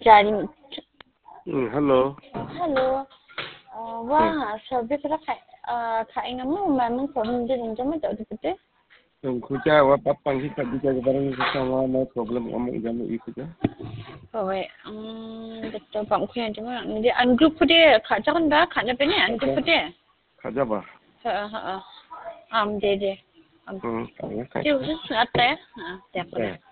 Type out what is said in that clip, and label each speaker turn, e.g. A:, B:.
A: Jadi,
B: Halo.
A: halo. Wah, sabi ko na kain mo, mamang problem din naman daw dito.
B: Kuja wa papang kita bisa barang sama mau problem kamu jamu itu kan.
A: Oh, betul bang ko yan cuma. Hindi ungroup ko de, kaja kan ba? Kaja pa niya, ungroup ko de.
B: Kaja ba?
A: De.
B: Kaya
A: Di usus na tayo.